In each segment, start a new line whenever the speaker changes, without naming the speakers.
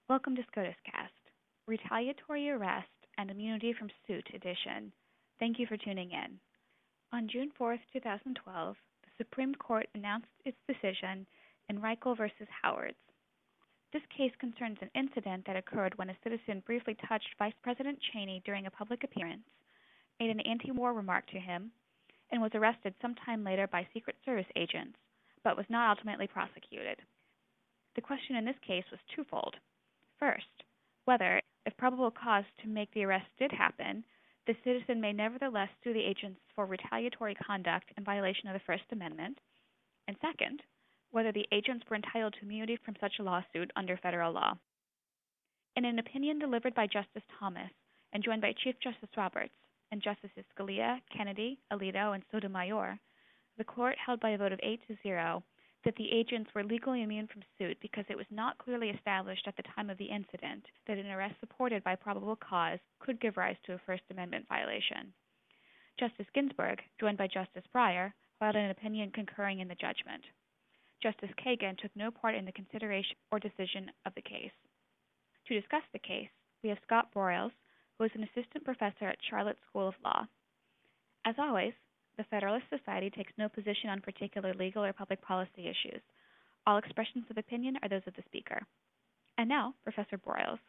Welcome to SCOTUScast, Retaliatory Arrest and Immunity from Suit Edition. Thank you for tuning in. On June 4, 2012, the Supreme Court announced its decision in Reichl v. Howards. This case concerns an incident that occurred when a citizen briefly touched Vice President Cheney during a public appearance, made an anti-war remark to him, and was arrested sometime later by Secret Service agents, but was not ultimately prosecuted. The question in this case was twofold. First, whether, if probable cause to make the arrest did happen, the citizen may nevertheless sue the agents for retaliatory conduct in violation of the First Amendment, and second, whether the agents were entitled to immunity from such a lawsuit under federal law. In an opinion delivered by Justice Thomas and joined by Chief Justice Roberts and Justices Scalia, Kennedy, Alito, and Sotomayor, the court held by a vote of 8-0 that the agents were legally immune from suit because it was not clearly established at the time of the incident that an arrest supported by probable cause could give rise to a First Amendment violation. Justice Ginsburg, joined by Justice Breyer, filed an opinion concurring in the judgment. Justice Kagan took no part in the consideration or decision of the case. To discuss the case, we have Scott Broyles, who is an assistant professor at Charlotte School of Law. As always, the Federalist Society takes no position on particular legal or public policy issues. All expressions of opinion are those of the speaker. And now, Professor Broyles.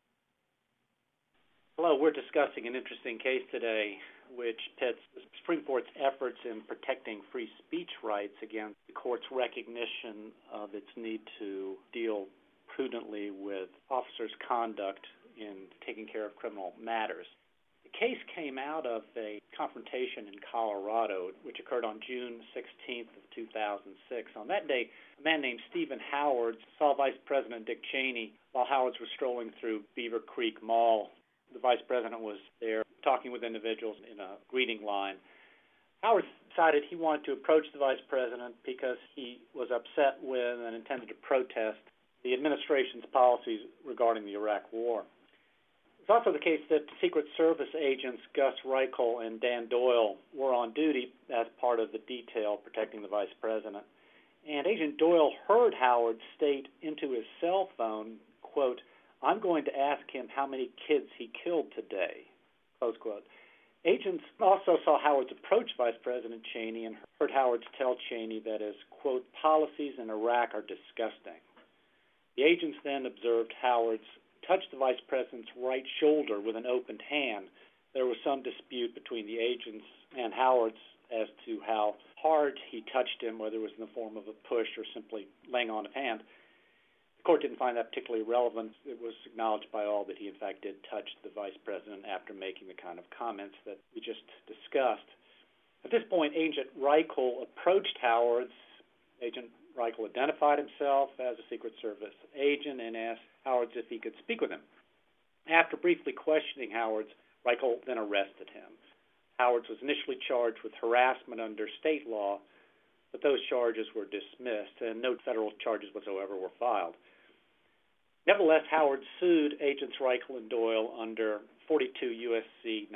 Hello, we're discussing an interesting case today which pits the Supreme Court's efforts in protecting free speech rights against the Court's recognition of its need to deal prudently with officers' conduct in taking care of criminal matters. The case came out of a confrontation in Colorado, which occurred on June 16th of 2006. On that day, a man named Stephen Howards saw Vice President Dick Cheney while Howards was strolling through Beaver Creek Mall. The Vice President was there talking with individuals in a greeting line. Howards decided he wanted to approach the Vice President because he was upset with and intended to protest the administration's policies regarding the Iraq War. It's also the case that Secret Service agents Gus Reichl and Dan Doyle were on duty as part of the detail protecting the Vice President. And Agent Doyle heard Howard state into his cell phone, quote, "I'm going to ask him how many kids he killed today," close quote. Agents also saw Howards approach Vice President Cheney and heard Howards tell Cheney that his, quote, "policies in Iraq are disgusting." The agents then observed Howards touched the Vice President's right shoulder with an opened hand. There was some dispute between the agents and Howards as to how hard he touched him, whether it was in the form of a push or simply laying on of hand. The court didn't find that particularly relevant. It was acknowledged by all that he, in fact, did touch the Vice President after making the kind of comments that we just discussed. At this point, Agent Reichl approached Howards. Agent Reichl identified himself as a Secret Service agent and asked Howards if he could speak with him. After briefly questioning Howards, Reichl then arrested him. Howards was initially charged with harassment under state law, but those charges were dismissed and no federal charges whatsoever were filed. Nevertheless, Howard sued Agents Reichl and Doyle under 42 U.S.C.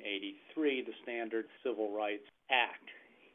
1983, the Standard Civil Rights Act.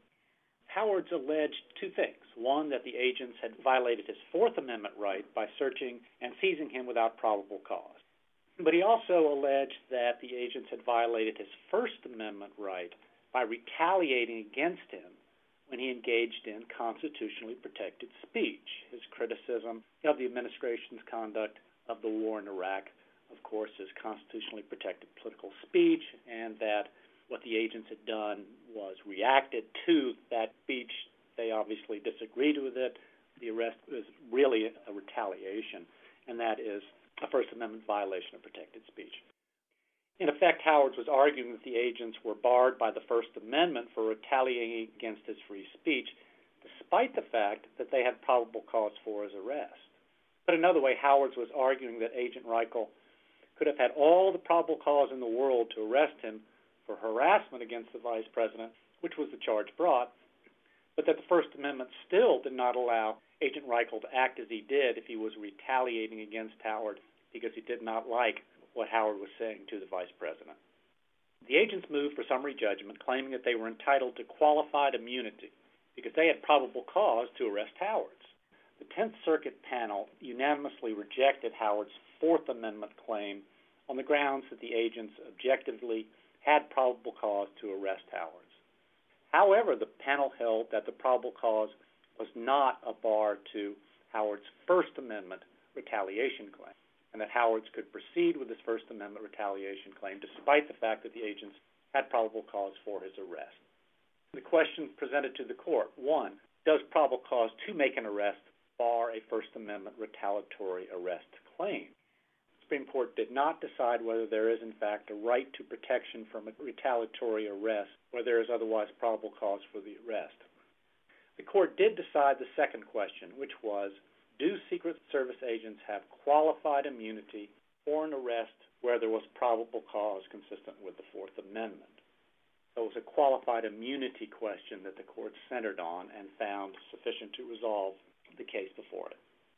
Howards alleged two things. One, that the agents had violated his Fourth Amendment right by searching and seizing him without probable cause. But he also alleged that the agents had violated his First Amendment right by retaliating against him when he engaged in constitutionally protected speech. His criticism of the administration's conduct of the war in Iraq, of course, is constitutionally protected political speech, and that what the agents had done was reacted to that speech. They obviously disagreed with it. The arrest was really a retaliation, and that is a First Amendment violation of protected speech. In effect, Howards was arguing that the agents were barred by the First Amendment for retaliating against his free speech, despite the fact that they had probable cause for his arrest. But another way, Howards was arguing that Agent Reichl could have had all the probable cause in the world to arrest him for harassment against the Vice President, which was the charge brought, but that the First Amendment still did not allow Agent Reichl to act as he did if he was retaliating against Howard because he did not like what Howard was saying to the Vice President. The agents moved for summary judgment, claiming that they were entitled to qualified immunity because they had probable cause to arrest Howards. The Tenth Circuit panel unanimously rejected Howard's Fourth Amendment claim on the grounds that the agents objectively had probable cause to arrest Howard. However, the panel held that the probable cause was not a bar to Howard's First Amendment retaliation claim, and that Howard could proceed with his First Amendment retaliation claim despite the fact that the agents had probable cause for his arrest. The question presented to the court: 1, does probable cause to make an arrest bar a First Amendment retaliatory arrest claim? The Supreme Court did not decide whether there is, in fact, a right to protection from a retaliatory arrest where there is otherwise probable cause for the arrest. The court did decide the second question, which was, do Secret Service agents have qualified immunity for an arrest where there was probable cause consistent with the Fourth Amendment? So it was a qualified immunity question that the court centered on and found sufficient to resolve the case before it.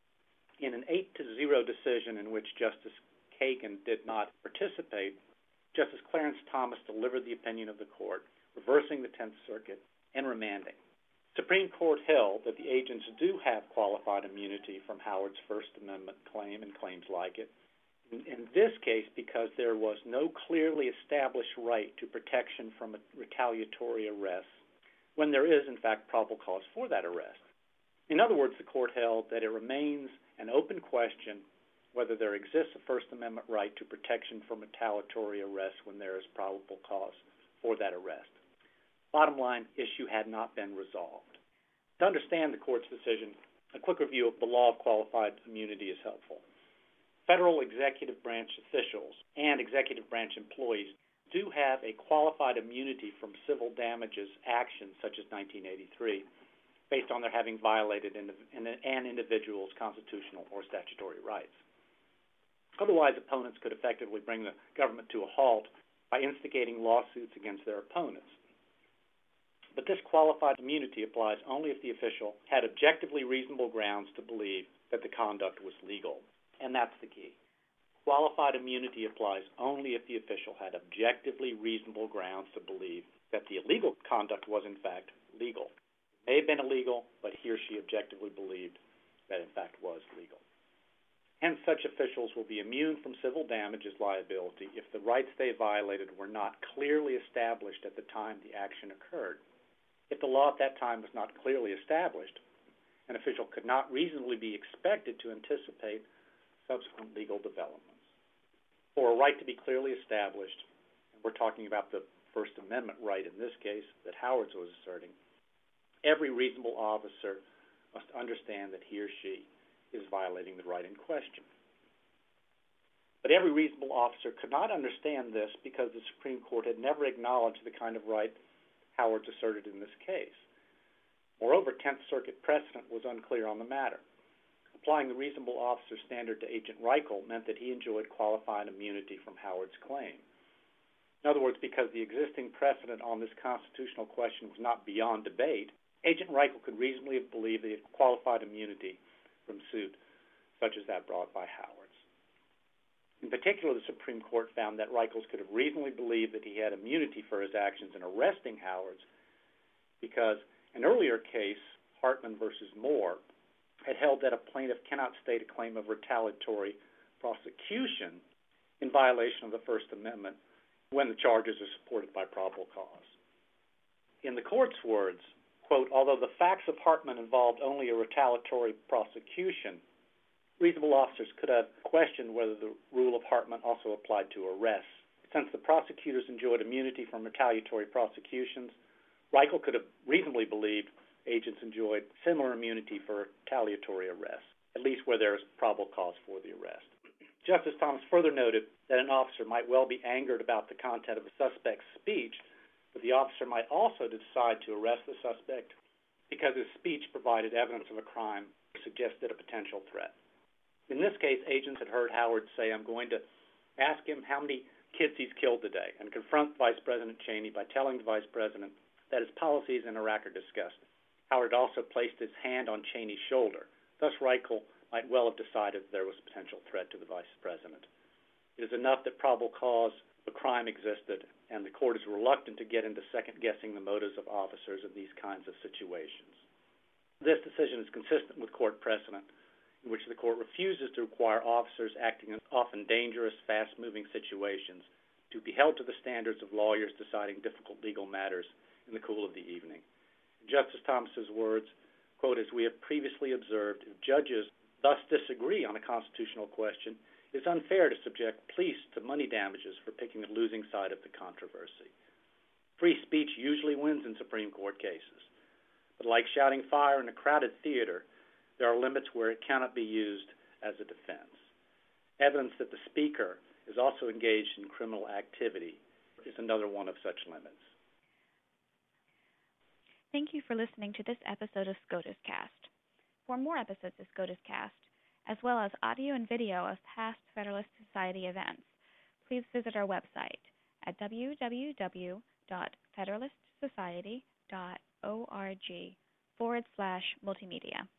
In an 8-0 decision in which Justice Kagan did not participate, Justice Clarence Thomas delivered the opinion of the court, reversing the Tenth Circuit and remanding. The Supreme Court held that the agents do have qualified immunity from Howard's First Amendment claim and claims like it, in this case because there was no clearly established right to protection from a retaliatory arrest when there is, in fact, probable cause for that arrest. In other words, the court held that it remains an open question whether there exists a First Amendment right to protection from retaliatory arrest when there is probable cause for that arrest. Bottom line, issue had not been resolved. To understand the court's decision, a quick review of the law of qualified immunity is helpful. Federal executive branch officials and executive branch employees do have a qualified immunity from civil damages actions such as 1983 based on their having violated an individual's constitutional or statutory rights. Otherwise, opponents could effectively bring the government to a halt by instigating lawsuits against their opponents. But this qualified immunity applies only if the official had objectively reasonable grounds to believe that the conduct was legal. And that's the key. Qualified immunity applies only if the official had objectively reasonable grounds to believe that the illegal conduct was in fact legal. It may have been illegal, but he or she objectively believed that in fact was legal. Hence, such officials will be immune from civil damages liability if the rights they violated were not clearly established at the time the action occurred. If the law at that time was not clearly established, an official could not reasonably be expected to anticipate subsequent legal developments. For a right to be clearly established, and we're talking about the First Amendment right in this case that Howard was asserting, every reasonable officer must understand that he or she is violating the right in question. But every reasonable officer could not understand this because the Supreme Court had never acknowledged the kind of right Howard asserted in this case. Moreover, Tenth Circuit precedent was unclear on the matter. Applying the reasonable officer standard to Agent Reichel meant that he enjoyed qualified immunity from Howard's claim. In other words, because the existing precedent on this constitutional question was not beyond debate, Agent Reichel could reasonably have believed that he had qualified immunity from suit such as that brought by Howard. In particular, the Supreme Court found that Reichels could have reasonably believed that he had immunity for his actions in arresting Howard because an earlier case, Hartman v. Moore, had held that a plaintiff cannot state a claim of retaliatory prosecution in violation of the First Amendment when the charges are supported by probable cause. In the court's words, quote, although the facts of Hartman involved only a retaliatory prosecution, reasonable officers could have questioned whether the rule of Hartman also applied to arrests. Since the prosecutors enjoyed immunity from retaliatory prosecutions, Reichel could have reasonably believed agents enjoyed similar immunity for retaliatory arrests, at least where there is probable cause for the arrest. Justice Thomas further noted that an officer might well be angered about the content of a suspect's speech, but the officer might also decide to arrest the suspect because his speech provided evidence of a crime or suggested a potential threat. In this case, agents had heard Howard say, I'm going to ask him how many kids he's killed today and confront Vice President Cheney by telling the Vice President that his policies in Iraq are disgusting. Howard also placed his hand on Cheney's shoulder. Thus, Reichel might well have decided there was a potential threat to the Vice President. It is enough that probable cause of a crime existed, and the court is reluctant to get into second-guessing the motives of officers in these kinds of situations. This decision is consistent with court precedent, in which the court refuses to require officers acting in often dangerous, fast-moving situations to be held to the standards of lawyers deciding difficult legal matters in the cool of the evening. In Justice Thomas's words, quote, "As we have previously observed, if judges thus disagree on a constitutional question, it is unfair to subject police to money damages for picking the losing side of the controversy. Free speech usually wins in Supreme Court cases, but like shouting fire in a crowded theater, there are limits where it cannot be used as a defense. Evidence that the speaker is also engaged in criminal activity is another one of such limits."
Thank you for listening to this episode of SCOTUS Cast. For more episodes of SCOTUS Cast, as well as audio and video of past Federalist Society events, please visit our website at www.federalistsociety.org/multimedia.